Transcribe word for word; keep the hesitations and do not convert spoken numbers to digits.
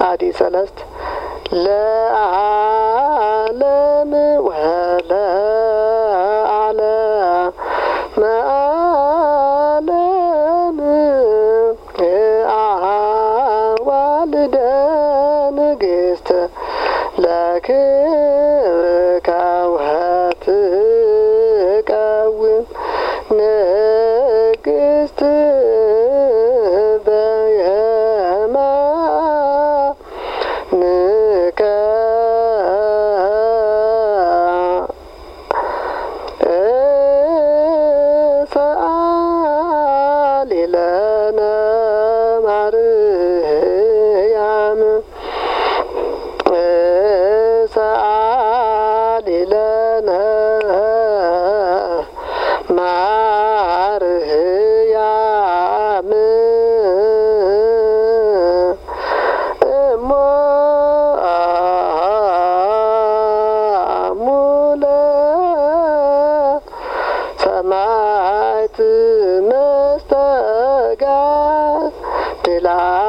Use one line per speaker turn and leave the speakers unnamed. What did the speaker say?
አዲ ሰለስት ለዓለም ወለ ዓለም ዓለም አዋልደ ንግሥት ለክብርከ ወትቀውም ንግሥት በየማንከ ሰአሊ ለነ ማርያም ሰአሊ ለነ ማርያም እሞ ሙለ ሰማዕት መስተጋድላ